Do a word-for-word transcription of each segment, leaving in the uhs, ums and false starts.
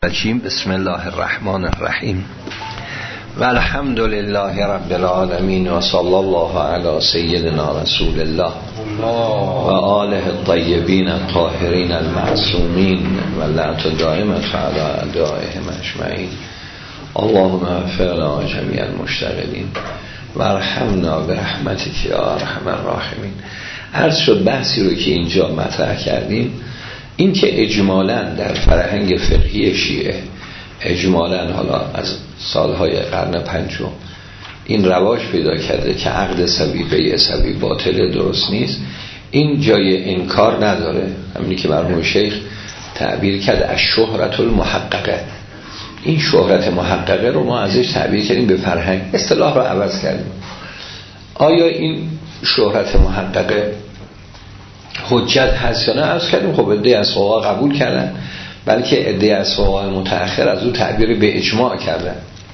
بسم الله الرحمن الرحیم و الحمد لله رب العالمین و صلی الله علی سیدنا رسول الله و آله الطیبین الطاهرین المعصومین و لعنت دائمة علی اعدائهم اجمعین. اللهم اغفر جمیع المشتغلین و ارحمنا برحمتک یا ارحم الراحمین. عرض شد بحثی رو که اینجا مطرح کردیم، این که اجمالاً در فرهنگ فقهی شیعه اجمالاً حالا از سالهای قرن پنجم این رواج پیدا کرده که عقد سوی بیع سوی باطله، درست نیست. این جای انکار نداره. همینی که مرحوم شیخ تعبیر کرد از شهرت المحققه، این شهرت محققه رو ما ازش تعبیر کردیم به فرهنگ، اصطلاح رو عوض کردیم. آیا این شهرت محققه حجت هست یا نه؟ عرض کردیم خب عده‌ای از فقها قبول کردن، بلکه عده‌ای از فقهای متأخر از او تعبیر به اجماع کردن.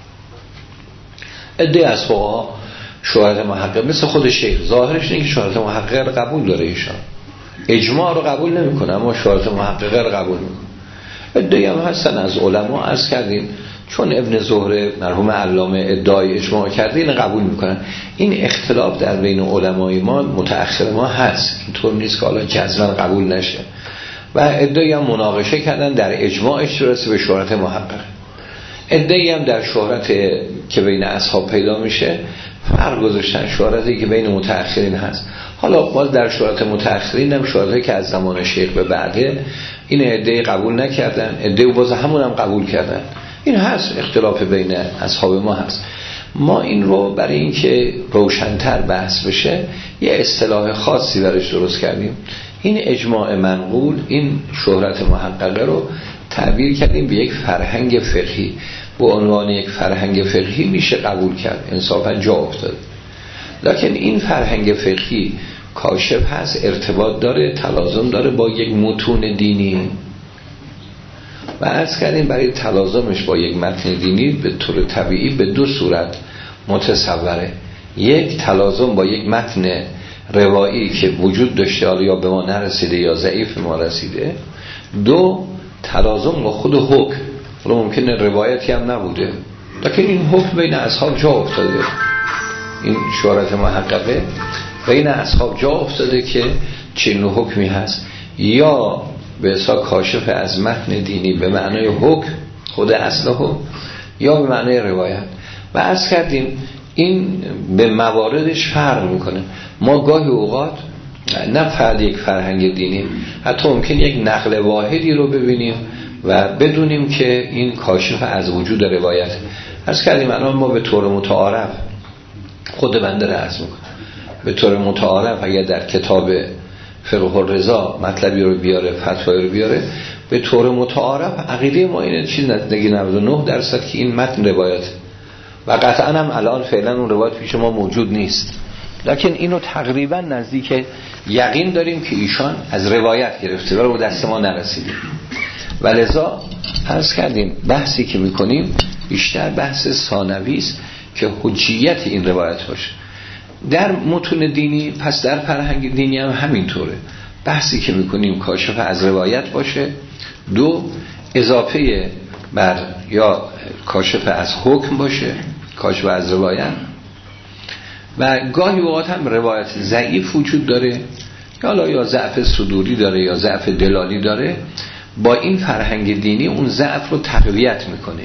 عده‌ای از فقها شهرت محقق مثل خود شیخ ظاهرش اینه که شهرت محقق رو قبول داره، ایشان اجماع رو قبول نمیکنه اما شهرت محقق رو قبول میکنه. عده‌ای هم هستن از علما، عرض کردیم چون ابن زهره مرحوم علامه ادعای اجماع کرده این قبول میکنن. این اختلاف در بین علمای ما متأخر ما هست، اینطور نیست که حالا جزما قبول نشه. و ادعایی هم مناقشه کردن در اجماعش برسه به شهرت محقق. ادعایی هم در شهرت که بین اصحاب پیدا میشه فرق گذاشتن، شهرتی که بین متأخرین هست. حالا باز در شهرت متأخرین هم شهرتی که از زمان شیخ به بعده این ادعایی قبول نکردن، ادعایی باز همون هم قبول کردن. این هست، اختلاف بین اصحاب ما هست. ما این رو برای اینکه روشن‌تر بحث بشه یه اصطلاح خاصی برش درست کردیم. این اجماع منقول، این شهرت محققه رو تعبیر کردیم به یک فرهنگ فقهی. به عنوان یک فرهنگ فقهی میشه قبول کرد، انصافا جا افتاده. لکن این فرهنگ فقهی کاشف هست، ارتباط داره، تلازم داره با یک متون دینی. و عرض کردیم برای تلازمش با یک متن دینی به طور طبیعی به دو صورت متصوره. یک، تلازم با یک متن روایی که وجود داشته حالا یا به ما نرسیده یا ضعیف ما رسیده. دو، تلازم با خود حکم، حالا ممکنه روایتی هم نبوده لیکن این حکم بین اصحاب جا افتاده. این شهرت محققه بین اصحاب جا افتاده که چنین حکمی هست، یا به حساب کاشف از متن دینی به معنای حکم خود اصل حکم یا به معنای روایت. و عرض کردیم این به مواردش فرق میکنه. ما گاهی اوقات نه فقط یک فرهنگ دینی، حتی ممکن یک نقل واحدی رو ببینیم و بدونیم که این کاشف از وجود روایت. عرض کردیم الان ما به طور متعارف، خود بنده رو عرض میکنم، به طور متعارف اگر در کتاب فقه الرضا مطلبی رو بیاره، فتوایی رو بیاره، به طور متعارف عقیده ما اینه چیز نزدیک نود و نه درصد که این متن روایت و قطعا هم الان فعلا اون روایت پیش ما موجود نیست، لکن اینو تقریبا نزدیک یقین داریم که ایشان از روایت گرفته ولی به دست ما نرسیده. ولذا عرض کردیم بحثی که میکنیم بیشتر بحث ثانوی است که حجیت این روایت باشه. در متون دینی، پس در فرهنگ دینی هم همینطوره. بحثی که میکنیم کاشف از روایت باشه. دو، اضافه بر یا کاشف از حکم باشه، کاشف از روایت. و گاهی اوقات هم روایت ضعیف وجود داره، یا یا ضعف صدوری داره یا ضعف دلالی داره. با این فرهنگ دینی اون ضعف رو تقویت میکنه.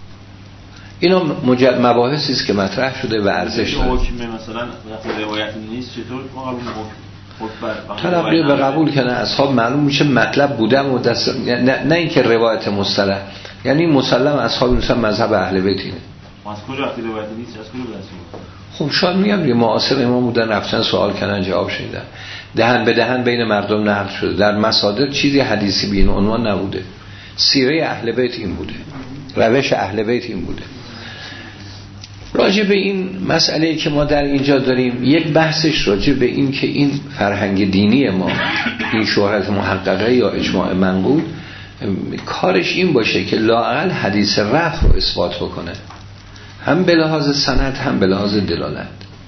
اینا مجد مباحثی است که مطرح شده و ارزش داره. حکم مثلا وقتی روایت نیست چطور ما قبول حکم تلقی به قبول کنه اصحاب معلوم میشه مطلب بوده و دست... نه, نه اینکه روایت مصطلح، یعنی مسلم اصحاب مثلا مذهب اهل بیت اینه. از کجا وقتی روایت نیست از کجا برسیم؟ خب شاید میگم یه معاصر امام بودن رفتن سوال کردن جواب شنیدن، دهن به دهن بین مردم نقل شده. در مصادر چیزی حدیثی به این عنوان نبوده. سیره اهل بیت این بوده، روش اهل بیت این بوده. راجع به این مسئله که ما در اینجا داریم یک بحثش راجع به این که این فرهنگ دینی ما، این شهرت محققه یا اجماع منقول، کارش این باشه که لااقل حدیث رفع رو اثبات بکنه، هم به لحاظ سند هم به لحاظ دلالت.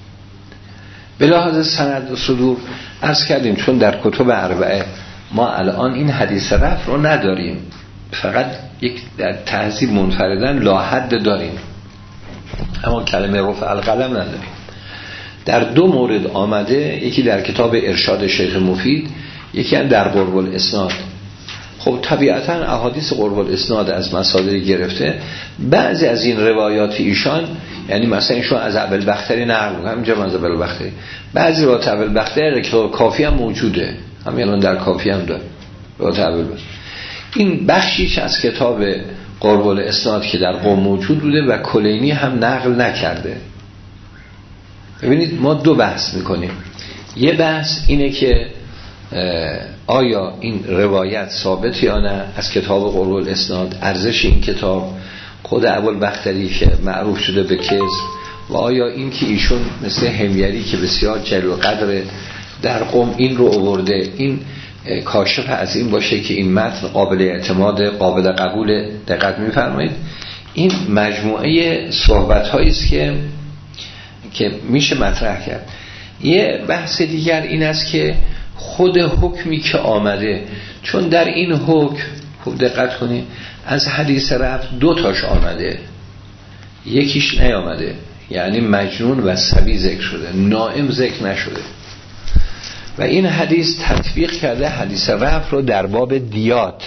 به لحاظ سند و صدور عرض کردیم چون در کتب اربعه ما الان این حدیث رفع رو نداریم، فقط یک در تهذیب منفردن لا حد داریم، اما کلمه رفع القلم نداریم. در دو مورد آمده، یکی در کتاب ارشاد شیخ مفید، یکی هم در قرب الاسناد. خب طبیعتا احادیث قرب الاسناد از مصادر گرفته، بعضی از این روایات ایشان، یعنی مثلا ایشان از ابوالبختری نقل می‌کنه، همینجا از ابوالبختری، بعضی روایات ابوالبختری در کتاب کافی هم موجوده، همین الان در کافی هم داره روایات ابوالبختری. این بخشیش از کتاب قرب الاسناد که در قم موجود بوده و کلینی هم نقل نکرده. ببینید ما دو بحث میکنیم. یه بحث اینه که آیا این روایت ثابت یا نه از کتاب قرب الاسناد، ارزش این کتاب، خود ابوالبختری که معروف شده به کذب، و آیا این که ایشون مثل حمیری که بسیار جلیل القدر در قم این رو آورده، این کاشف از این باشه که این متن قابل اعتماد، قابل قبول. دقت می‌فرمایید این مجموعه صحبت‌هایی است که که میشه مطرح کرد. یه بحث دیگر این است که خود حکمی که آمده، چون در این حکم خوب دقت کنید از حدیث رفع دو تاش آمده، یکیش نیامده، یعنی مجنون و صبی ذکر شده، نائم ذکر نشده. و این حدیث تطبیق کرده حدیث رفع رو در باب دیات،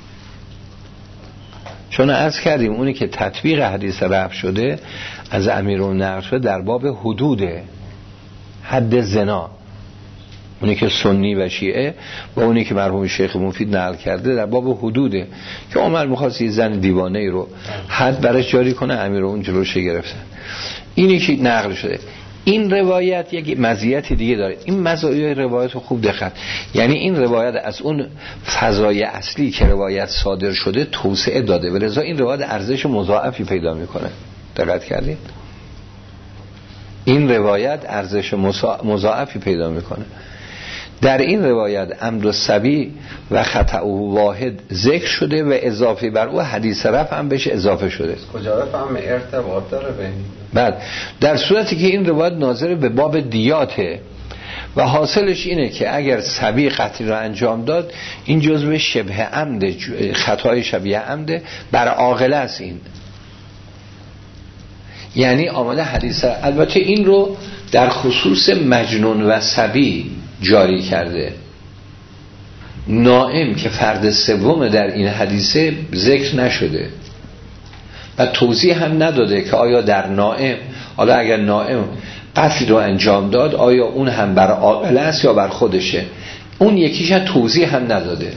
چون عرض کردیم اونی که تطبیق حدیث رفع شده از امیرون نقل شده در باب حدوده، حد زنا، اونی که سنی و شیعه و اونی که مرحوم شیخ مفید نقل کرده در باب حدوده که عمر می‌خواست یه زن دیوانه ای رو حد برش جاری کنه، امیرون جلوش گرفتن. اینی که نقل شده. این روایت یک مزیت دیگه داره. این مزایای روایت رو خوب دقت، یعنی این روایت از اون فضای اصلی که روایت صادر شده توسعه داده و لذا این روایت ارزش مضاعفی پیدا میکنه. دقت کردید؟ این روایت ارزش مضاعفی پیدا میکنه. در این روایت عمد الصبی و خطأ واحد ذکر شده و اضافه بر او حدیث رفع هم بهش اضافه شده. کجا رفع ارتباط داره بین؟ بعد در صورتی که این روایت ناظر به باب دیاته و حاصلش اینه که اگر صبی قتل را انجام داد، این جزء شبه عمد، خطای شبیه عمد بر عاقله است. این یعنی آمده حدیث، البته این رو در خصوص مجنون و صبی جاری کرده، نائم که فرد سوم در این حدیثه ذکر نشده و توضیح هم نداده که آیا در نائم، حالا اگر نائم قتل رو انجام داد آیا اون هم بر عاقله است یا بر خودشه، اون یکیش هم توضیح هم نداده.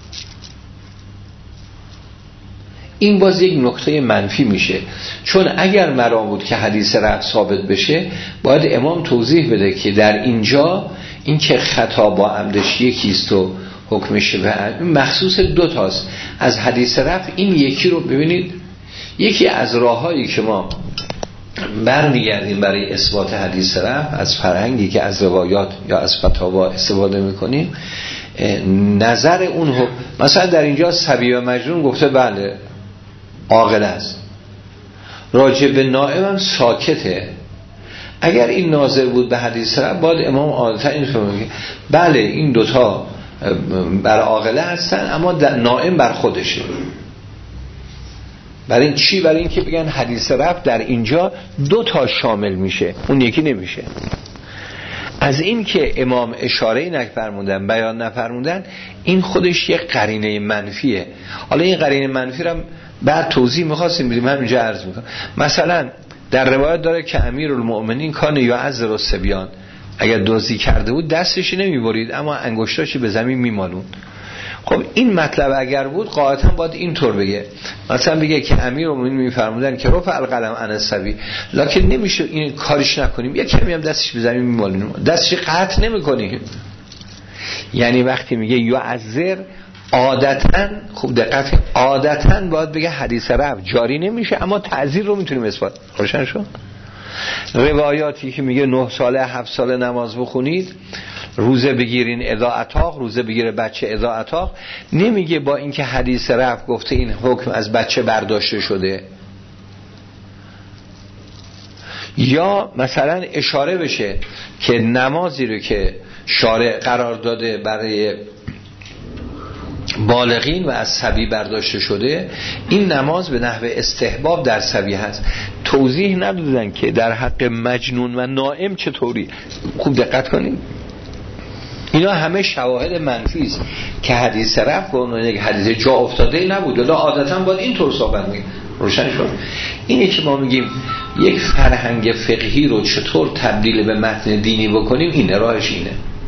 این باز یک نکته منفی میشه، چون اگر مرام بود که حدیث رفع ثابت بشه باید امام توضیح بده که در اینجا این که خطا با عمدش یکیست و حکمش به مخصوص دو تاست. از حدیث رفع این یکی رو ببینید، یکی از راههایی که ما برمیگردیم برای اثبات حدیث رفع از فرهنگی که از روایات یا از فتاوا استفاده میکنیم، نظر اون حکم. مثلا در اینجا صبی و مجنون گفته بله عاقل است، راجع به نائم هم ساکته. اگر این ناظر بود به حدیث رفع باید امام عادتا این فرمونه بله این دوتا بر عاقله هستن اما نائم بر خودشه. برای این چی؟ برای این که بگن حدیث رفع در اینجا دو تا شامل میشه، اون یکی نمیشه. از این که امام اشاره نفرمودن، بیان نفرمودن، این خودش یک قرینه منفیه. حالا این قرینه منفی رو بعد توضیح می‌خواستیم بدیم، همینجا عرض می‌کنم. مثلا در روایت داره که امیرالمؤمنین کان یعذر الصبیان، اگر دزدی کرده بود دستش نمی‌برید اما انگشتاشو به زمین می‌مالون. خب این مطلب اگر بود قاعدتاً باید اینطور بگه، مثلا بگه که امیرالمؤمنین می‌فرمودن که رفع القلم عن الصبی، لکن نمیشه این کارش نکنیم، یک کمی هم دستش به زمین می‌مالونیم، دستش قطع نمی‌کنیم. یعنی وقتی میگه یعذر عادتاً، خوب دقت، عادتاً باید بگه حدیث رفع جاری نمیشه اما تعزیر رو میتونیم اثبات. روشن شد؟ روایاتی که میگه نه ساله هفت ساله نماز بخونید، روزه بگیرین اذا اتاق، روزه بگیره بچه اذا اتاق، نمیگه با اینکه حدیث رفع گفته این حکم از بچه برداشته شده. یا مثلا اشاره بشه که نمازی رو که شارع قرار داده برای بالغین و از صبی برداشته شده، این نماز به نحو استحباب در صبی هست. توضیح ندادن که در حق مجنون و نائم چطوری. خوب دقت کنید، اینا همه شواهد منفی است که حدیث رفع به عنوان یک حدیث جا افتاده نبود، ولی عادتاً باید اینطور صحبت می‌کنیم. روشن شد. اینه که ما میگیم یک فرهنگ فقهی رو چطور تبدیل به متن دینی بکنیم، اینه راهش اینه.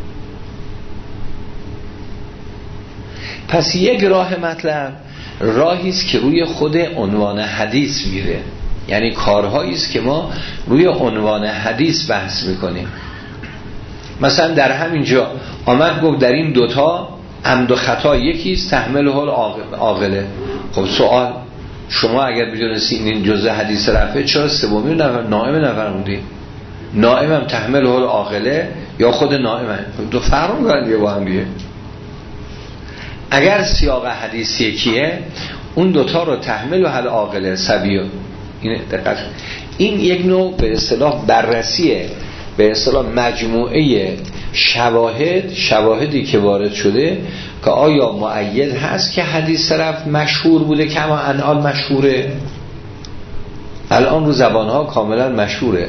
پس یک راه مطلب راهی است که روی خود عنوان حدیث میره، یعنی کارهایی است که ما روی عنوان حدیث بحث میکنیم. مثلا در همین جا آمد گفت در این دوتا عمد و خطا یکیست، تحمل حال عاقله. خب سوال، شما اگر بدونستین این جزء حدیث رفعه، چرا سومی نفر نائم نفرمودین؟ نائم هم تحمل حال عاقله یا خود نائم هم دو فرق می‌کنن یه با هم دیگه. اگر سیاق حدیث یکیه، اون دوتا رو تحمل و حل عاقله سبیو. این دقت، این یک نوع به اصطلاح بررسیه، به اصطلاح مجموعه شواهد، شواهدی که وارد شده که آیا مؤید هست که حدیث طرف مشهور بوده که اما الان مشهوره، الان رو زبانها کاملا مشهوره.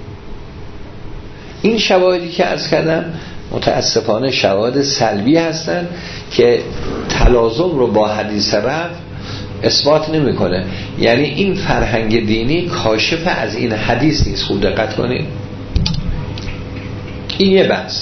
این شواهدی که عرض کردم متاسفانه شواهد سلبی هستن که تلازم رو با حدیث رفع اثبات نمیکنه. یعنی این فرهنگ دینی کاشف از این حدیث نیست. خوب دقت کنید، این یه بحث.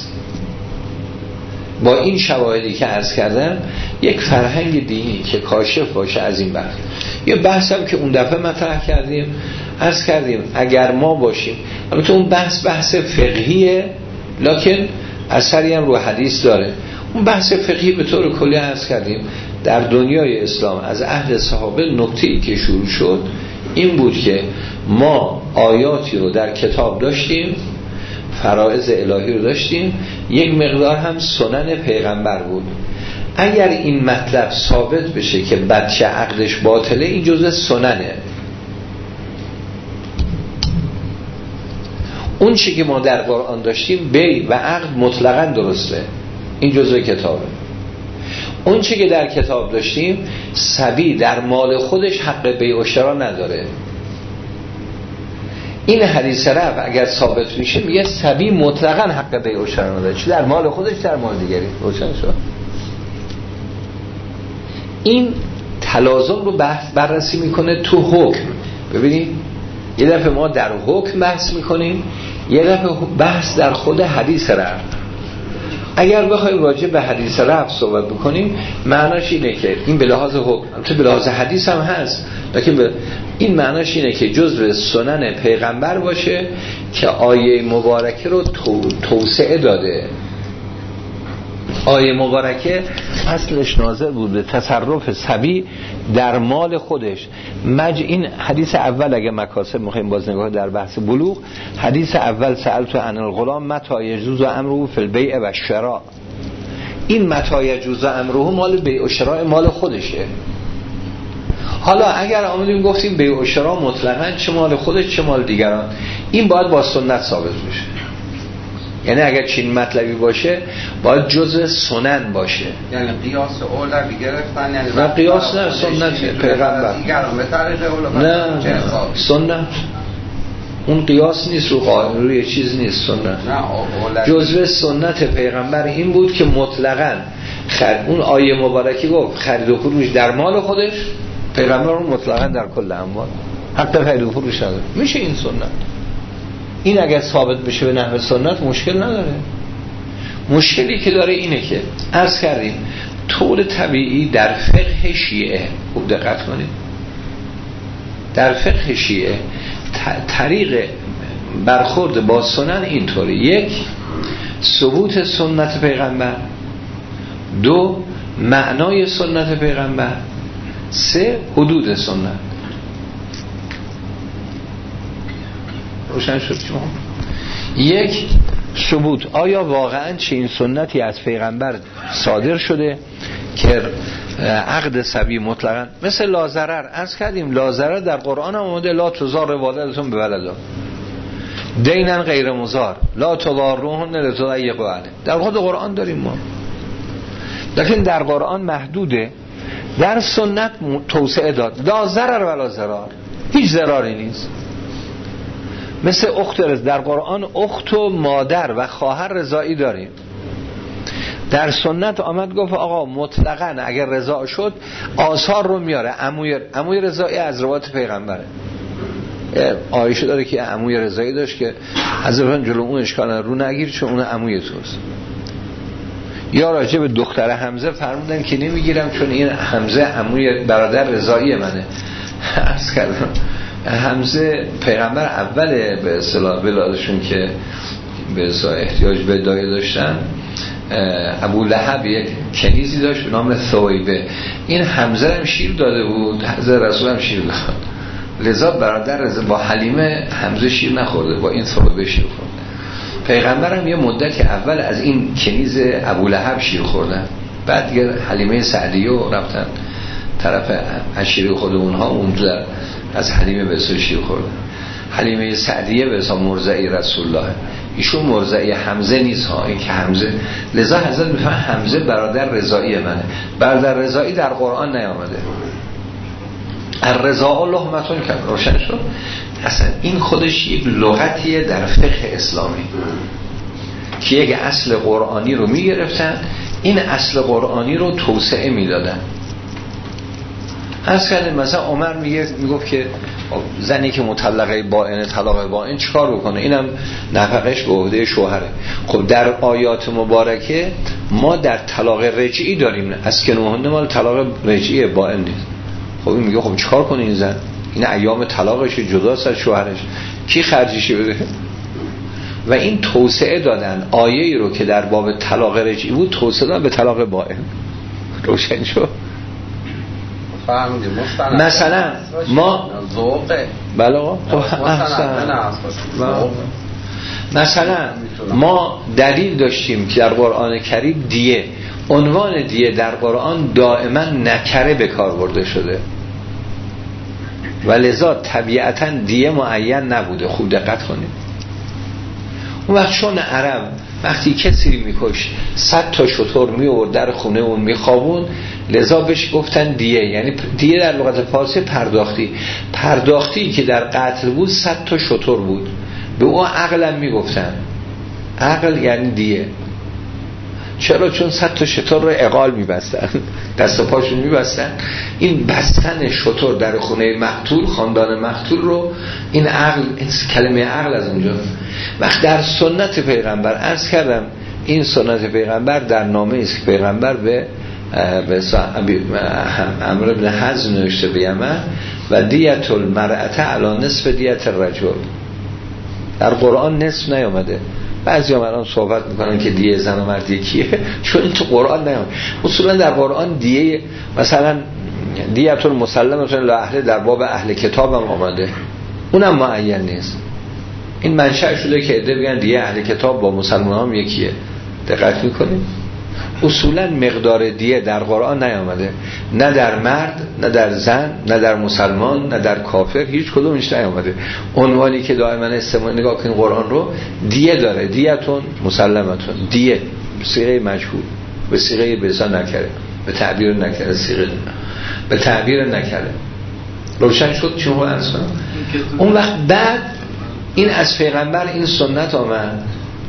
با این شواهدی که عرض کردم یک فرهنگ دینی که کاشف باشه از این بحث. یه بحث هم که اون دفعه مطرح کردیم، عرض کردیم اگر ما باشیم، البته اون بحث بحث فقهیه لکن اثری هم رو حدیث داره. اون بحث فقهی به طور کلی عرض کردیم در دنیای اسلام از عهد صحابه نکته‌ای که شروع شد این بود که ما آیاتی رو در کتاب داشتیم، فرائض الهی رو داشتیم، یک مقدار هم سنن پیغمبر بود. اگر این مطلب ثابت بشه که بچه عقدش باطله، این جزء سننه. اون چی که ما در قرآن داشتیم بیع و عقد مطلقاً درسته، این جزء کتابه. اون چی که در کتاب داشتیم صبی در مال خودش حق بیع و شرا نداره. این حدیث رفع اگر ثابت میشه میگه صبی مطلقاً حق بیع و شرا نداره، چه در مال خودش در مال دیگری. روشن شد. این تلازم رو بحث بررسی میکنه تو حکم. ببینید یه دفعه ما در حکم بحث میکنیم، یه دفعه بحث در خود حدیث رفع. اگر بخوایم راجع به حدیث رفع صحبت بکنیم معناش اینه که این به لحاظ حکم، البته به لحاظ حدیث هم هست، لیکن این معناش اینه که جزء سنن پیغمبر باشه که آیه مبارکه رو تو... توسعه داده. آیه مبارکه اصلش ناظر بود به تصرف صبی در مال خودش. مج این حدیث اول اگه مکاسب میخوایم باز نگاه در بحث بلوغ، حدیث اول سألت عن الغلام متى يجوز امره فی البیع و الشراء. این متى يجوز امره مال بیع و شراء مال خودشه. حالا اگر آمدیم گفتیم بیع و شراء مطلقاً چه مال خودش چه مال دیگران، این باید با سنت ثابت بشه. یعنی اگر چین مطلبی باشه باید جزء سنن باشه، یعنی قیاس اولوی گرفتن، یعنی نه قیاس نه، سنت پیغمبر. نه سنت، اون قیاس نیست رو قائم روی چیز نیست. سنت جزء سنت پیغمبر این بود که مطلقاً خر... اون آیه مبارکی گفت خرید و فروش در مال خودش، پیغمبر اون مطلقاً در کل اموال حتی خرید و فروش نداره. میشه این سنت. این اگر ثابت بشه به نحو سنت مشکل نداره. مشکلی که داره اینه که عرض کردیم طور طبیعی در فقه شیعه، خوب دقت کنید، در فقه شیعه طریق برخورد با سنن اینطوری: یک، ثبوت سنت پیغمبر، دو، معنای سنت پیغمبر، سه، حدود سنت. روشن شد شما؟ یک، ثبوت، آیا واقعا چنین سنتی از پیغمبر صادر شده که عقد صبی مطلقاً مثل لا ضرر. عرض کردیم لا ضرر در قرآن هم اومده لا تضار والدتون بولدها، دینا غیر مضار، لا تضاروهن لتضیقوا علیهم، در خود قرآن داریم ما. لیکن در قرآن محدوده. در سنت توسعه داد. لا ضرر ولا ضرار، هیچ ضراری نیست. مثل اخت رضا، در قرآن اخت و مادر و خواهر رضایی داریم. در سنت آمد گفت آقا مطلقاً اگر رضا شد آثار رو میاره. عموی عموی رضایی از روایت پیغمبره. عایشه داره که عموی رضایی داشت که حضرت جلو اون اشکال رو نگیر چون اون عموی توست. یا راجع به دختر حمزه فرمودن که نمیگیرم چون این حمزه عموی برادر رضایی منه. عرض کردم حمزه پیغمبر اول به اصطلاح ولادتشون که به اصطلاح احتیاج به دایه داشتن، ابو لهب یک کنیزی داشت به نام ثویبه. این حمزه هم شیر داده بود، حضرت رسول هم شیر داد، لذا برادر رضا با حلیمه حمزه شیر نخورده، با این ثویبه شیر خورد. پیغمبر هم یه مدت اول از این کنیز ابو لهب شیر خوردن، بعد دیگه حلیمه سعدیه رفتن طرف عشیره خود اونها، اونجا از حلیمه به اصطلاح شیر خوردن. حلیمه سعدیه به اصطلاح مرضعی رسول الله، ایشون مرضعی حمزه نیست ها، این که حمزه، لذا حضرت میفهمن حمزه برادر رضایی منه. برادر رضایی در قرآن نیامده. الرضا لحمتون کرد، روشن شد. اصلا این خودش یک لغتیه در فقه اسلامی که یک اصل قرآنی رو میگرفتن، این اصل قرآنی رو توسعه میدادن. از کردیم مثلا عمر میگه میگفت که زنی که مطلقه بائن طلاق بائن چیکار بکنه؟ اینم نفقش به عهده شوهره. خب در آیات مبارکه ما در طلاق رجعی داریم، از که نوهنده مال طلاق رجعی بائن نیست. خب این میگه خب چیکار کنه این زن؟ این ایام طلاقش جداست از شوهرش، کی خرجیشی بده؟ و این توسعه دادن آیه ای رو که در باب طلاق رجعی بود توسعه دادن به طلاق بائن. روشن شد. مثلا ما ذوقه بله مثلا ما دلیل داشتیم که در قرآن کریم دیه، عنوان دیه در قرآن دائما نکره به کار برده شده و لذا طبیعتا دیه معین نبوده. خوب دقت کنید. اون وقت چون عرب وقتی کسی میکش صد تا شتر میورد در خونه اون میخوابون، لذا بهش گفتن دیه. یعنی دیه در لغت فارسی پرداختی. پرداختی که در قتل بود صد تا شتر بود، به اون عقلم میگفتن. عقل یعنی دیه. چرا؟ چون صد تا شتر رو عقال میبستن، دست و پاشون میبستن. این بستن شتر در خونه مقتول، خاندان مقتول رو، این عقل، این کلمه عقل از اونجا. وقت در سنت پیغمبر عرض کردم، این سنت پیغمبر در نامه است که پیغمبر به به عمرو بن حزم نوشته به یمن و دیت المرأة علی نصف دیت الرجل. در قرآن نصف نیامده. بعضی هم الان صحبت میکنن که دیه زن و مرد یکیه، چون این تو قرآن نیامده. اصولا در قرآن دیه مثلا دیت المسلمة الی اهله در باب اهل کتاب هم آمده، اونم معین نیست. این منشأ شده که عده بگن دیه اهل کتاب با مسلمان هم یکیه. دقت میکنید؟ اصولا مقدار دیه در قرآن نیامده، نه در مرد، نه در زن، نه در مسلمان، نه در کافر، هیچ کدومش نیامده. عنوانی که دائما استعمال نگاه کنید قرآن رو، دیه داره. دیتون مسلمتون، دیه به صیغه مجهول، به صیغه بزا نکره، به تعبیر نکره، صیغه به تعبیر نکره. روشن شد چون رو عرض کنم. اون وقت بعد این از پیغمبر این سنت آمد.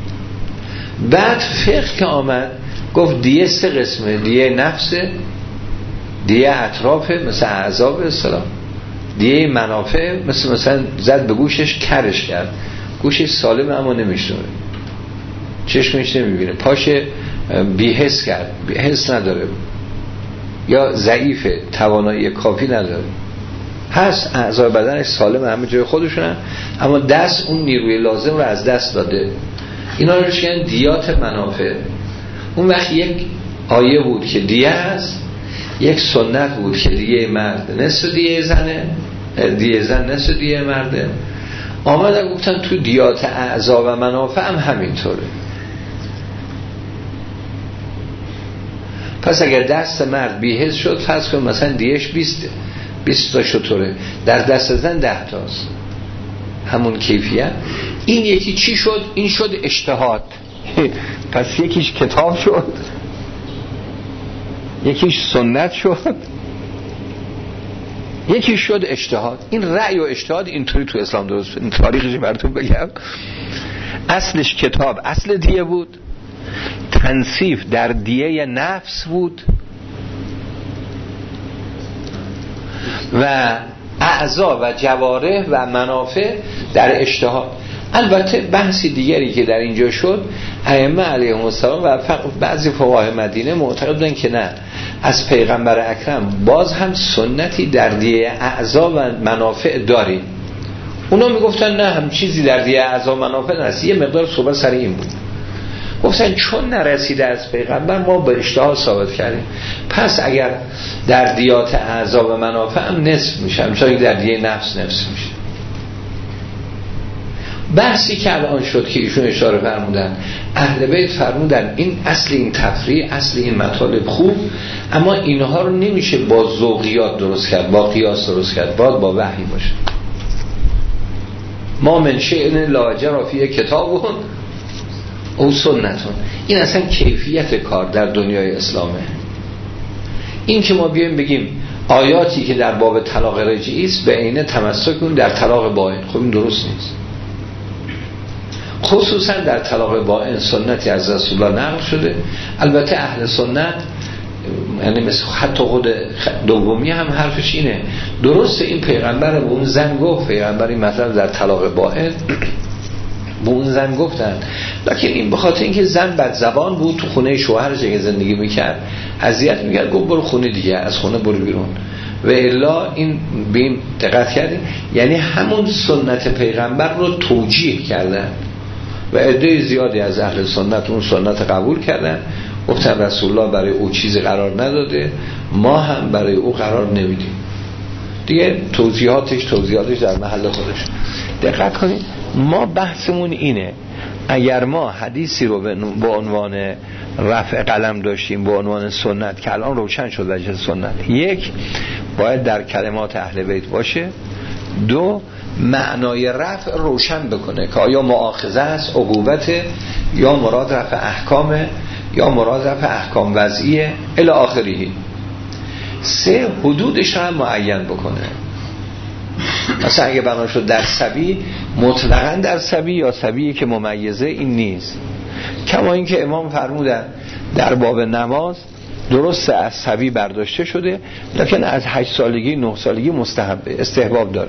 بعد فقه که آمد گفت دیه سه قسمه: دیه نفسه، دیه اطرافه مثل اعضاب اصطلاح، دیه منافع مثل مثلا زد به گوشش کرش کرد، گوشش سالمه اما نمیشنوه، چشمش نمیبینه، پاش بی‌حس کرد، حس نداره یا ضعیفه، توانایی کافی نداره، هست اعضای بدنش سالمه، همه جای خودشونن، اما دست اون نیروی لازم رو از دست داده. اینا رو میگن دیات منافع. اون وقت یک آیه بود که دیه هست، یک سنت بود که دیه مرد نصف دیه زنه، دیه زن نصف دیه مرده. آمدن گفتن تو دیات اعضا و منافع هم همینطوره. پس اگر دست مرد بی‌حس شد، فرض کن مثلا دیهش بیست بیست تا شطوره، در دست زن ده تاست، همون کیفیت. این یکی چی شد؟ این شد اجتهاد. پس یکیش کتاب شد، یکیش سنت شد، یکی شد اجتهاد. این رأی و اجتهاد اینطوری تو اسلام درست. این تاریخش براتون بگم، اصلش کتاب اصل دیه بود، تنصیف در دیه نفس بود و اعضا و جوارح و منافع در اجتهاد. البته بحثی دیگری که در اینجا شد، ائمه علیهم السلام و بعضی فقهای مدینه معتقد بودن که نه، از پیغمبر اکرم باز هم سنتی در دیه اعضا و منافع داریم. اونا میگفتن نه، هم چیزی در دیه اعضا و منافع نرسید. یه مقدار صحبت سر این بود، گفتن چون نرسیده از پیغمبر ما به اجتهاد ثابت کردیم، پس اگر در دیات اعضا و منافع هم نصف میشه، مثلا در دیه نفس نصف میشه. بحثی که الان شد که ایشون اشاره فرمودن، اهل بیت فرمودن این اصل این تفریع، اصل این مطالب خوب، اما اینها رو نمیشه با ذوقیات درست کرد، با قیاس درست کرد، باید با وحی باشه. ما من شیء لا جری فیه کتاب او سنتون. این اصلا کیفیت کار در دنیای اسلامه. این که ما بیایم بگیم آیاتی که در باب طلاق رجعی است به عینه تمسک اون در طلاق باین، خب این درست نیست. خصوصا در طلاق باین سنتی از رسول الله نقل شده. البته اهل سنت، یعنی مثل حتی خود دومی هم حرفش اینه، درسته این پیغمبر به اون زن گفت، پیغمبری مثلا در طلاق باین به اون زن گفتن، لکن این به خاطر اینکه زن بد زبان بود، تو خونه شوهرش که زندگی میکرد اذیت میکرد، گفت برو خونه دیگه، از خونه برو بیرون. و الا این بیم دقت کردیم، یعنی همون سنت پیغمبر رو توجیه کردن و عده زیادی از اهل سنت اون سنت قبول کردن، گفتن رسول الله برای او چیزی قرار نداده، ما هم برای او قرار نمیدیم. دیگه توضیحاتش توضیحاتش در محل خودش. دقت کنید، ما بحثمون اینه، اگر ما حدیثی رو به عنوان رفع قلم داشتیم به عنوان سنت که الان روشن شد وجه سنت، یک باید در کلمات اهل بیت باشه، دو معنای رفع روشن بکنه که آیا مؤاخذه است، عقوبت، یا مراد رفع احکامه، یا مراد رفع احکام وضعیه الی آخره. سه حدودش هم معین بکنه. مثلا اگه بنا شد در سبی، مطلقاً در سبی یا سبیی که ممیزه، این نیست. کما اینکه امام فرمودن در باب نماز درسته از سبی برداشته شده، لکن از هشت سالگی نه سالگی مستحب استحباب داره.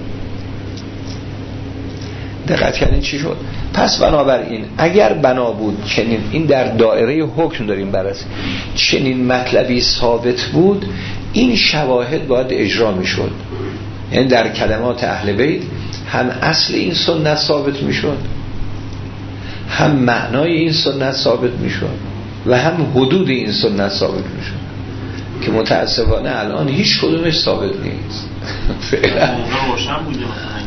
دقت کردین چی شد؟ پس بنابراین اگر بنا بود چنین، این در دایره حکم داریم بررسی، چنین مطلبی ثابت بود، این شواهد باید اجرا میشد. یعنی در کلمات اهل بیت هم اصل این سنت ثابت میشد، هم معنای این سنت ثابت میشد و هم حدود این سنت ثابت میشد، که متاسفانه الان هیچ کدومش ثابت نیست. روشن بوده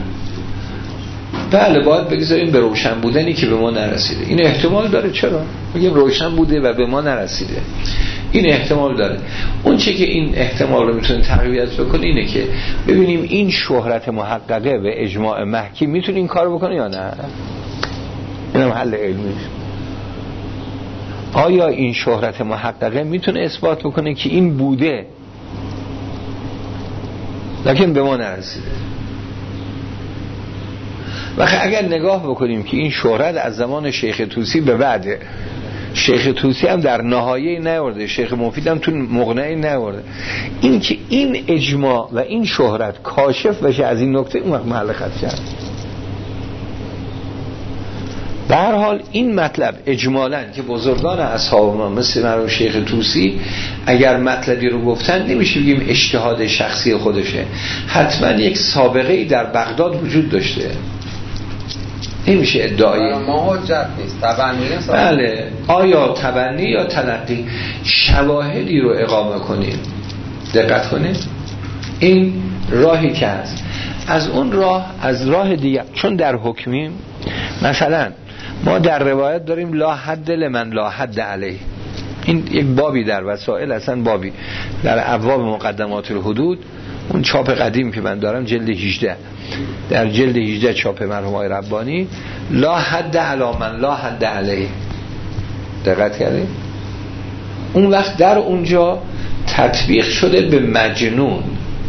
بله، باید بگذاریم به روشن بودنی که به ما نرسیده. این احتمال داره. چرا؟ بگیم روشن بوده و به ما نرسیده، این احتمال داره. اون چه که این احتمال رو میتونه تقویت بکنه اینه که ببینیم این شهرت محققه و اجماع محکی میتونه این کار بکنه یا نه. اینم حل علمیش. آیا این شهرت محققه میتونه اثبات بکنه که این بوده لکن به ما نرسیده؟ و اگر نگاه بکنیم که این شهرت از زمان شیخ طوسی به بعده، شیخ طوسی هم در نهایه نیورده، شیخ مفید هم تو مقنعه نیورده، این که این اجماع و این شهرت کاشف بشه از این نکته، اون وقت محل خط شد. به هر حال این مطلب اجمالاً که بزرگان اصحاب ما مثل مرحوم شیخ طوسی اگر مطلبی رو گفتن، نمیشه بگیم اجتهاد شخصی خودشه، حتما یک سابقه‌ای در بغداد وجود داشته، نمیشه ادعای ما حجت نیست، تبنی. بله، آیا تبنی یا تلقی، شواهدی رو اقامه کنیم. دقت کنیم، این راهی که هست. از اون راه، از راه دیگه، چون در حکمیم، مثلا ما در روایت داریم لا حد لمن لا حد علیه، این یک بابی در وسائل، اصلا بابی در ابواب مقدمات الحدود، اون چاپ قدیم که من دارم جلد هجده، در جلد هجده چاپ مرحوم آقای ربانی، لا حد علی من لا حد علیه. دقت کردید؟ اون وقت در اونجا تطبیق شده به مجنون.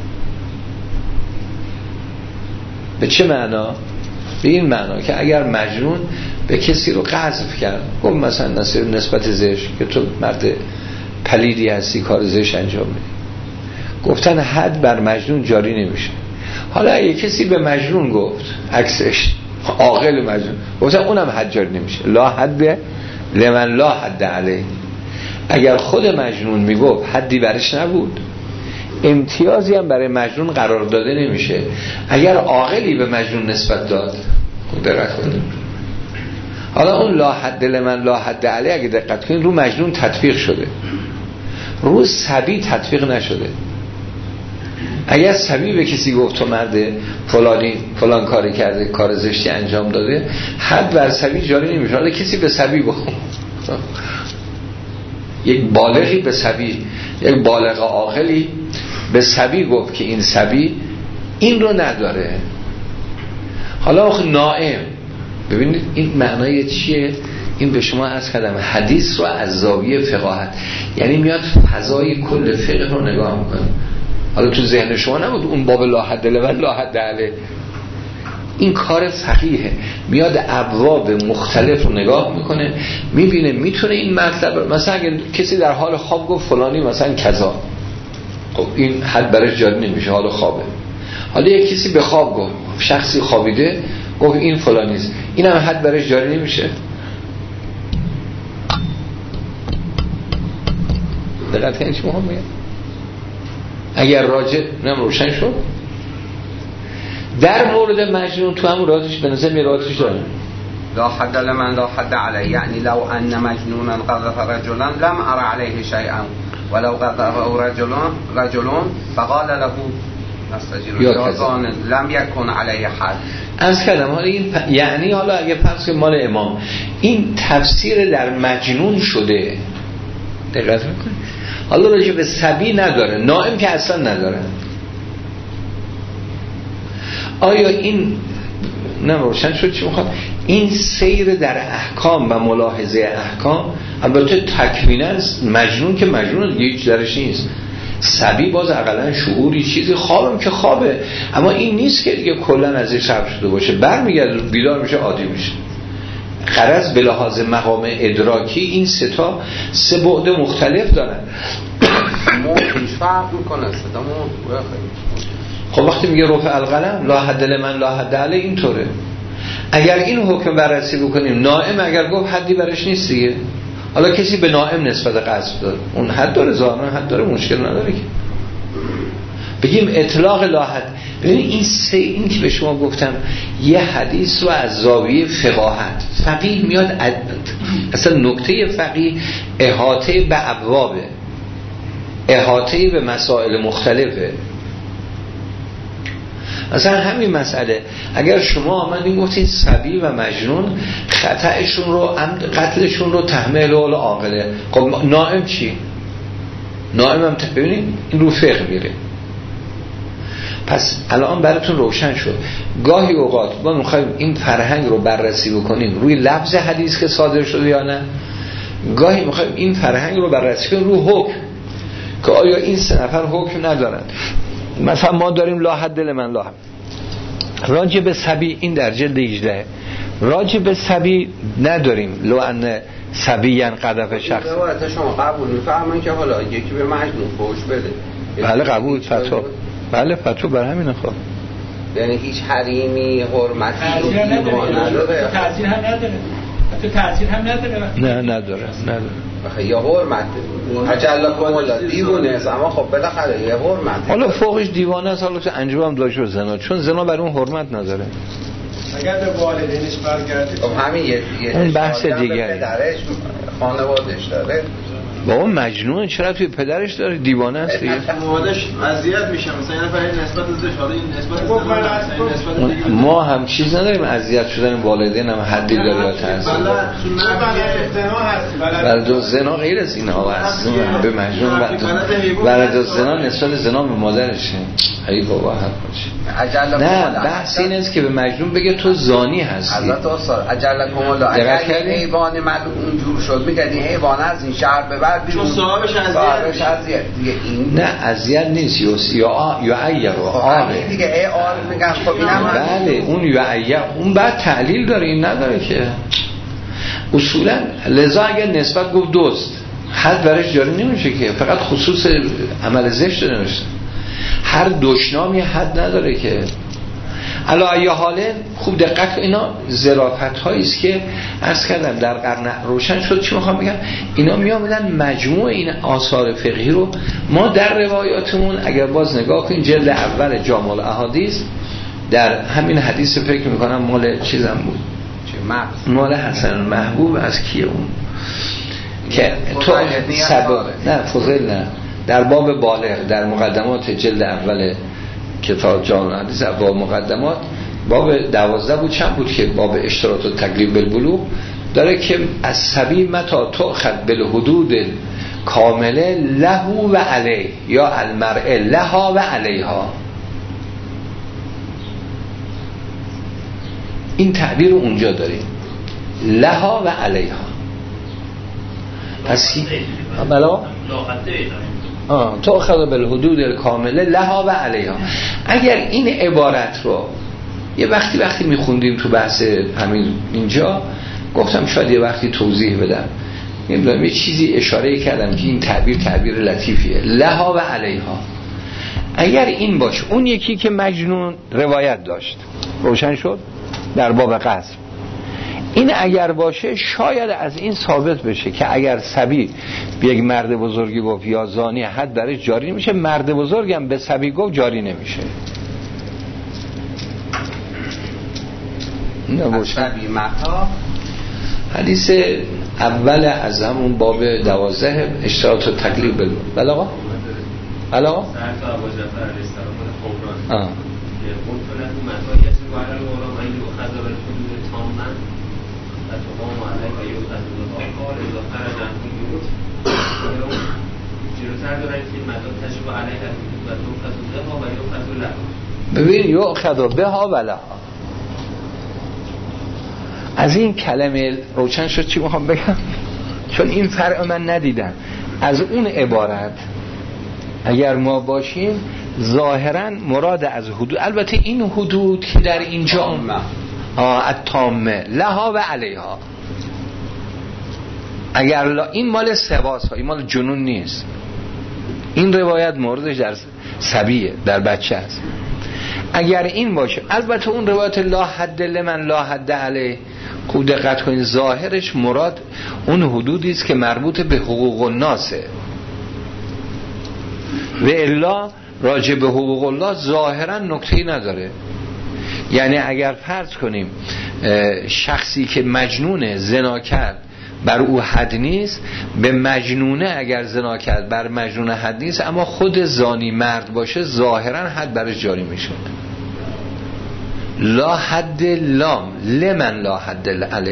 به چه معنا؟ به این معنا که اگر مجنون به کسی رو قذف کرد، گفت مثلا نسبت زشت که تو مرد پلیدی هستی، کار زشت انجام میدی، گفتن حد بر مجنون جاری نمیشه. حالا اگه کسی به مجنون گفت عکسش، عاقل مجنون، گفتن اونم حد جاری نمیشه. لا حد لمن لا حد علیه. اگر خود مجنون میگفت حدی برش نبود، امتیازی هم برای مجنون قرار داده نمیشه. اگر عاقلی به مجنون نسبت داد، دقت کنید، حالا اون لا حد لمن لا حد علیه اگه دقت کنید رو مجنون تطبیق شده، رو صبی تطبیق نشده. اگر صبی به کسی گفت تو مرد فلانی فلان کاری کرده، کار زشتی انجام داده، حد بر صبی جاری نمیشه. حالا کسی به صبی گفت، یک بالغی به صبی، یک بالغ عاقلی به صبی گفت که این صبی این رو نداره. حالا آخه نائم، ببینید این معنای چیه؟ این به شما عرض کردم حدیث رو از زاویه فقاهت، یعنی میاد فضای کل فقه رو نگاه میکنه. حالا تو ذهن شما نبود اون باب لا حد له لا حد علیه، این کار فقیه، میاد ابواب مختلف رو نگاه میکنه، میبینه میتونه این مطلب، مثلا اگه کسی در حال خواب گفت فلانی مثلا کذا، خب این حد برش جاری نمیشه، حال خوابه. حالا یک کسی به خواب گفت، شخصی خوابیده گفت این فلانیست، این هم حد برش جاری نمیشه. دقت کنید چی مهم میگه. اگر راجع نم روشن شد در مورد مجنون تو هم رازش به نظر می رازش داره. لا حد لمن لا حد علیه، یعنی لو ان مجنونا قذف رجلا لم ارى علیه شیئا ولو قذفه رجلان رجلون فقال له نستجیر جازان لم یکن علیه حد. از کلمه حالا این پ... یعنی حالا اگه پس مال امام این تفسیر در مجنون شده، دقت میکنید. حالا راجع به صبی نداره، نائم که اصلا نداره. آیا این نه روشن شد چی میخواد؟ این سیر در احکام و ملاحظه احکام البته تکوینه است. مجنون که مجنون دیگه هیچ درش نیست، صبی باز اقلا شعوری چیزی، خوابم که خوابه، اما این نیست که دیگه کلن ازش حرف شده باشه، برمیگرده بیدار میشه عادی میشه. غرض به لحاظ مقام ادراکی این سه تا سه بعد مختلف دارن. موضوعش فرق میکنه صدا موضوع. خب وقتی میگه رفع القلم لا حد لمن لا حد علیه اینطوره. اگر این حکم بررسی بکنیم، نائم اگر گفت حدی برش نیست دیگه. حالا کسی به نائم نسبت قذف داره، اون حد داره، ظاهرا حد داره، مشکل نداره که بگیم اطلاق لا حد. ببینید این سه، این که به شما گفتم یه حدیث رو از زاویه فقاهت، فقیه میاد اصلا نکته فقیه احاطه به ابوابه، احاطه به مسائل مختلفه. مثلا همین مسئله اگر شما آمدین گفتین صبی و مجنون خطأشون رو، قتلشون رو تحمل اول عاقله، خب نائم چی؟ نائم هم ببینید این رو فقه میره. پس الان براتون روشن شد گاهی اوقات ما میخوایم این فرهنگ رو بررسی بکنیم روی لفظ حدیث که صادر شده یا نه، گاهی میخوایم این فرهنگ رو بررسی کنیم روی حکم که آیا این سه نفر حکم ندارن. مثلا ما داریم لا حد لمن لا حد، راجع به صبی این در جلد هجده، راجع به صبی نداریم لو ان صبیان قذف شخص. روایت شما قبول می‌فرمایید که حالا یکی به مجنون فوش بده؟ بله قبول، فتوا، بله فتوا بر همینه. خب یعنی هیچ حریمی حرمتی رو نداره، تعزیر هم نداره، حتی تعزیر هم نداره. نه نداره نداره. آخه یا حرمت اجلکم الله دیوانه است، اما خب بالاخره یه حرمت. حالا فوقش دیوانه است، حالا تو انجام هم داشت زنا، چون زنا بر اون حرمت نداره. اگر به والدینش برگرده خب همین یه اون بحث دیگه، پدرش خانواده‌اش داره. بابا مجنون چرا توی پدرش داره؟ دیوانه است دیگه. خانواده‌اش اذیت میشه، مثلا یه نفر نسبت ازش، حالا این نسبت نسبت ما هم چیز نداریم، اذیت شدن والدین هم حدی داره یا تاثیر. بلد زنا غیر از اینها هست. به مجنون بلد زنا نسبت زنا به مادرشه. ای بابا حق باشه. نه بحث این است که به مجنون بگه تو زانی هستی. حضرت استاد اجلکم الله، اگر حیوان ملعون جور شد میگه این حیوان از این شهر به بعد چون صاحبش صاحبش اذیت دیگه این نه اذیت نیست یا یا عیر و آره دیگه ای آر میگن خب اینم بله اون یا عیر اون بعد تعلیل داره این نداره که اصولا لذا اگر نسبت گفت دوست حد برش جاری نمیشه که فقط خصوص عمل زشت نمیشه هر دشنامی حد نداره که علا ای حاله خوب دقت اینا ظرافت هایی است که عرض کردم در قرن روشن شد. چی میخوام بگم اینا میآمدن مجموع این آثار فقهی رو ما در روایاتمون اگر باز نگاه کنیم جلد اول جامع الاحادیث در همین حدیث فکر میکنم مال چیزم بود مال حسن محبوب از کیه اون که تو سبب نه فضل نه در باب بالغ در مقدمات جلد اول کتاب جامع الحدیث با مقدمات باب دوازده بود چند بود که باب اشتراط و تکلیف بالبلوغ داره که از صبی متا تؤخذ بالحدود کامله له و علیه یا المرء لها و علیها این تعبیر رو اونجا داریم لها و علیها پس بلا آه تو اخذ بالحدود کامله لها و علیها. اگر این عبارت رو یه وقتی وقتی میخوندیم تو بحث همین اینجا گفتم شاید یه وقتی توضیح بدم نمیدونم یه چیزی اشاره کردم که این تعبیر تعبیر لطیفیه لها و علیها. اگر این باشه اون یکی که مجنون روایت داشت روشن شد در باب قذف این اگر باشه شاید از این ثابت بشه که اگر صبی به یک مرد بزرگی گفت یا زانی حد برش جاری نمیشه مرد بزرگم به صبی گفت جاری نمیشه. صبی متا حدیث اول از همون باب دوازده اشتراط و تکلیف بالبلوغ بله آقا بله آقا آه ببین یؤخذ بها و لها از این کلمه روشن شد. چی میخوام بگم چون این فرق من ندیدم از اون عبارت اگر ما باشیم ظاهرا مراد از حدود البته این حدود که در اینجا التامه لها و علیها اگر لا این مال سواس ها این مال جنون نیست این روایت موردش در صبیه در بچه است. اگر این باشه البته اون روایت لا حد لمن لا حد علیه خوب دقت کنید ظاهرش مراد اون حدودی است که مربوط به حقوق الناسه و الا راجع به حقوق الله ظاهرا نکته‌ای نداره. یعنی اگر فرض کنیم شخصی که مجنون زنا کرد بر او حد نیست به مجنونه اگر زنا کرد بر مجنون حد نیست اما خود زانی مرد باشه ظاهرا حد برش جاری میشه. لا حد لام لمن لا حد علیه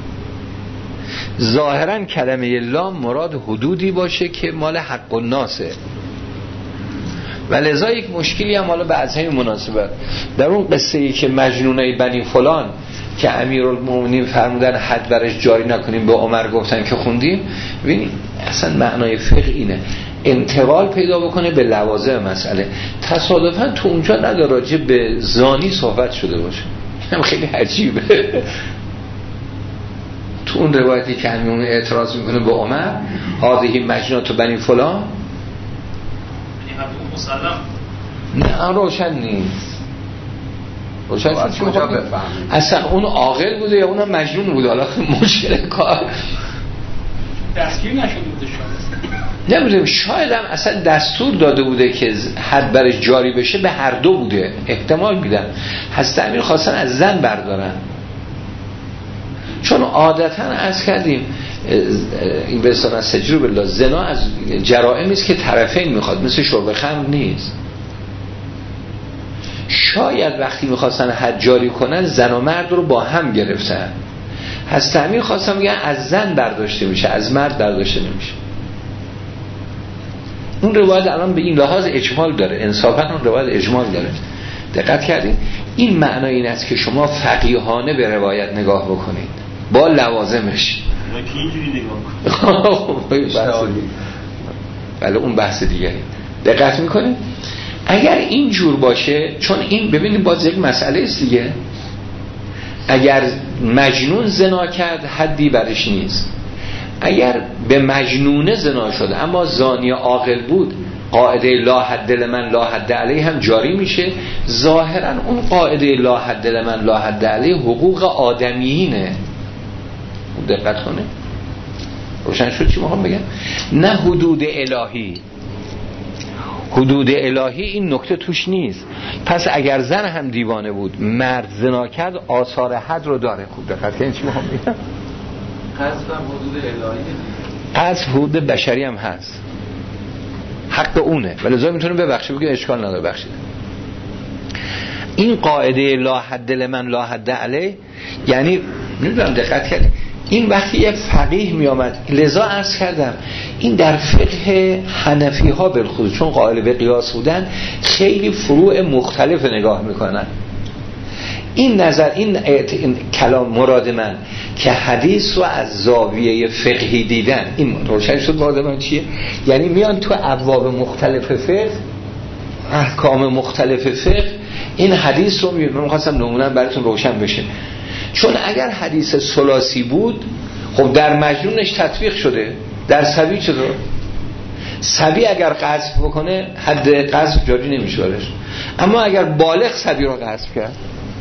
ظاهرا کلمه لام مراد حدودی باشه که مال حق الناسه و لذا یک مشکلی هم حالا به از همین مناسبت در اون قصه ای که مجنونه بنی فلان که امیرالمومنین فرمودن حد برش جاری نکنیم به عمر گفتن که خوندیم ببینید اصلا معنای فقه اینه انتقال پیدا بکنه به لوازم مسئله تصادفاً تو اونجا نداره راجع به زانی صحبت شده باشه هم خیلی عجیبه تو اون روایتی که همون اعتراض میکنه به عمر هذه مجنونة بنی فلان نه روشن نیست روشن نیست اصلا اون عاقل بوده یا اونم مجنون بوده حالا مشکل کار دستگیر نشده بوده شاید نمیدونم شاید هم اصلا دستور داده بوده که حد برش جاری بشه به هر دو بوده احتمال میدم حضرت امیر خواستن از زن بردارن چون عادتا از کردیم این به اصطلاح سجرو بالله زنا از جرائمی است که طرفین میخواد مثل شرب خمر نیست. شاید وقتی میخواستن حد جاری کنن زن و مرد رو با هم گرفتن حضرت امیر خواستن میگن از زن برداشته میشه از مرد برداشته نمیشه. اون روایت الان به این لحاظ اجمال داره انصافا اون روایت اجمال داره دقت کردین این معنای این است که شما فقیهانه به روایت نگاه بکنید با لوازمش. کی اینجوری نگاه کنه؟ بله اون بحث دیگه. دقت میکنه اگر این جور باشه، چون این ببینید باز یک مسئله است دیگه، اگر مجنون زنا کرد حدی برش نیست، اگر به مجنونه زنا شده اما زانی عاقل بود قاعده لا حد لمن لا حد علیه هم جاری میشه. ظاهرا اون قاعده لا حد لمن لا حد علیه حقوق آدمیینه. دقت کنه روشن شد چی میخوام بگم؟ نه حدود الهی. حدود الهی این نکته توش نیست. پس اگر زن هم دیوانه بود مرد زنا کرد آثار حد رو داره. خوب دقت کنید چی میخوام بگم؟ قذف هم حدود الهی، قذف حدود بشری هم هست، حق اونه، ولی لازم میتونه ببخشه، بگه اشکال نداره بخشید. این قاعده لا حد لمن لا حد علیه یعنی نمیدونم دقت کردید این وقتی یک فقیه می آمد، لذا عرض کردم این در فقه حنفی ها بالخصوص چون قائل به قیاس بودن خیلی فروع مختلف نگاه میکنن. این نظر این, این کلام مراد من که حدیث رو از زاویه فقهی دیدن، این روشن شد مراد من چیه؟ یعنی میان تو ابواب مختلف فقه، احکام مختلف فقه این حدیث رو میبینم. من خواستم نمونه براتون روشن بشه. چون اگر حدیث ثلاثی بود خب در مجنونش تطبیق شده، در صبی چطور؟ صبی اگر قذف بکنه حد قذف جاری نمیشه برش، اما اگر بالغ صبی رو قذف کرد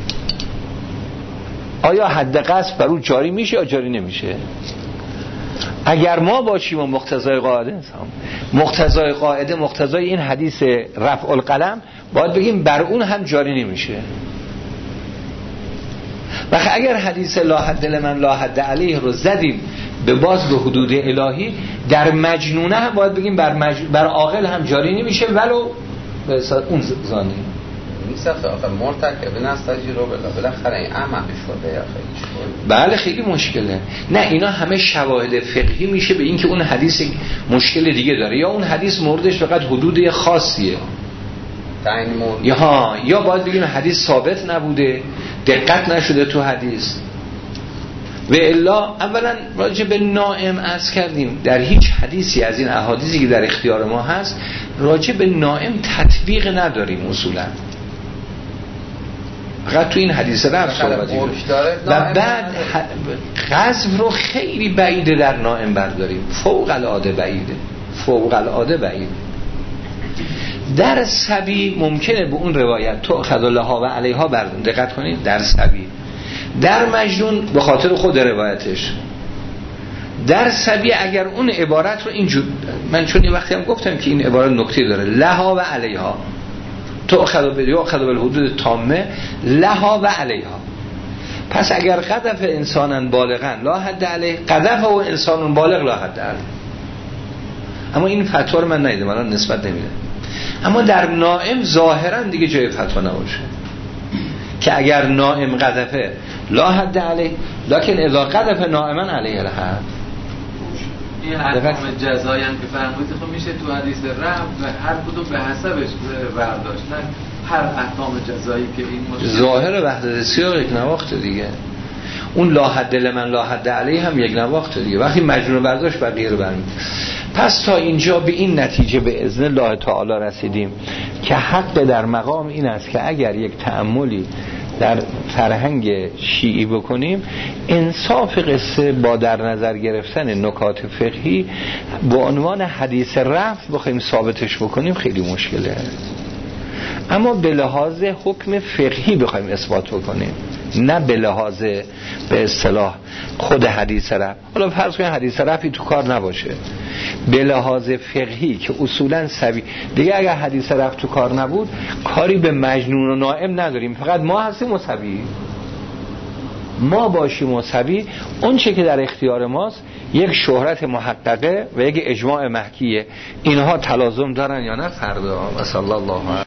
آیا حد قذف بر او جاری میشه یا جاری نمیشه؟ اگر ما باشیم و مقتضای قاعده مقتضای قاعده مقتضای این حدیث رفع القلم باید بگیم بر اون هم جاری نمیشه. و اگر حدیث لا حد لمن لا حد علیه رو زدیم به باز به حدود الهی، در مجنونه هم باید بگیم بر, مج... بر عاقل هم جاری نمیشه ولو به اون زانی نیست. آخه مرتکب نستجی رو بالاخره این عمل شده یا خیلی بله خیلی مشکله. نه اینا همه شواهد فقهی میشه به این که اون حدیث مشکل دیگه داره یا اون حدیث موردش فقط حدود خاصیه یا ها یا باید بگیم حدیث ثابت نبوده، دقت نشده تو حدیث. و الا اولا راجع به نائم عرض کردیم در هیچ حدیثی از این احادیثی که در اختیار ما هست راجع به نائم تطبیق نداریم اصولا، فقط تو این حدیث رفت صحبتی و بعد قذف رو خیلی بعیده در نائم برداریم، فوق العاده بعیده، فوق العاده بعیده. در صبی ممکنه به اون روایت تو خذلها و علیها بردن، دقت کنید در صبی. در مجنون به خاطر خود روایتش. در صبی اگر اون عبارت رو اینجور، من چون این وقتی هم گفتم که این عبارت نکته داره، لها و علیها تو خذل بدیو خذل بالحدود تامه لها و علیها. پس اگر قذف انسانا بالغا لا حد علیه، قذف و انسان بالغ لا حد علیه. اما این فتوا رو من ندیدم، الان نسبت نمیدم. اما در نائم ظاهرا دیگه جای فتوا نباشه که اگر نائم قذفه لا حد علیه، لکن اذا قذف نائما علیه الحد. این احکام جزایی هم که فرمودید خب میشه تو حدیث رفع و هر کدوم به حسبش برداشت، نه هر احکام جزایی که این ظاهر وحدت سیاق یک نواخت دیگه. اون لا حد لمن لا حد علیه هم یک نواخت دیگه. وقتی مجنون برداشت بقیه رو برمید. پس تا اینجا به این نتیجه به اذن الله تعالی رسیدیم که حق در مقام این است که اگر یک تأملی در فرهنگ شیعی بکنیم، انصاف قصه با در نظر گرفتن نکات فقهی به عنوان حدیث رفع بخوایم ثابتش بکنیم خیلی مشکله. اما به لحاظ حکم فقهی بخوایم اثبات بکنیم، نه به لحاظ به اصطلاح خود حدیث رفع. حالا فرض کنید حدیث رفعی تو کار نباشه، به لحاظ فقهی که اصولا سبی دیگه، اگر حدیث رفع تو کار نبود کاری به مجنون و نائم نداریم، فقط ما هستیم و سبی. ما باشیم و سبی، اون چه که در اختیار ماست یک شهرت محققه و یک اجماع محکیه. اینها تلازم دارن یا نه؟ فردا. و صلی الله